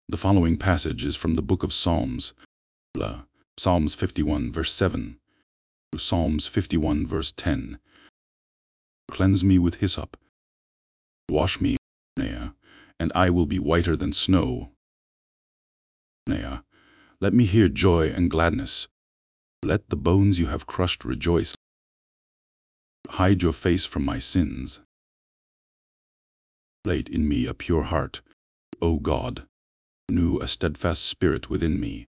The following passage is from the book of Psalms, Psalms 51, verse 7, to Psalms 51, verse 10. Cleanse me with hyssop, wash me, and I will be whiter than snow. Let me hear joy and gladness. Let the bones you have crushed rejoice. Hide your face from my sins. Create in me a pure heart, O God. Renew a steadfast spirit within me.